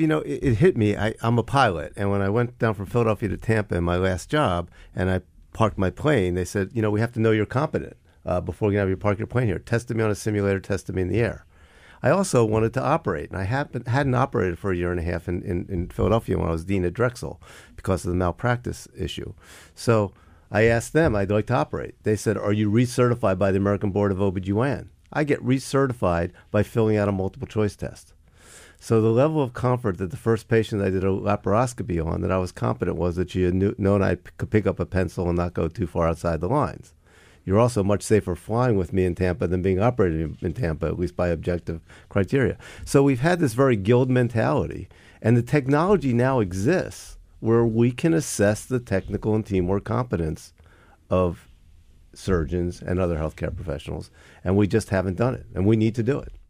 it hit me. I'm a pilot, and when I went down from Philadelphia to Tampa in my last job, and I parked my plane, they said, we have to know you're competent before we can have you park your plane here. Tested me on a simulator, tested me in the air. I also wanted to operate, and I hadn't operated for a year and a half in Philadelphia when I was dean at Drexel because of the malpractice issue. So I asked them, I'd like to operate. They said, are you recertified by the American Board of OB/GYN? I get recertified by filling out a multiple choice test. So the level of comfort that the first patient I did a laparoscopy on that I was competent was that she had known I could pick up a pencil and not go too far outside the lines. You're also much safer flying with me in Tampa than being operated in Tampa, at least by objective criteria. So we've had this very guild mentality, and the technology now exists where we can assess the technical and teamwork competence of surgeons and other healthcare professionals, and we just haven't done it, and we need to do it.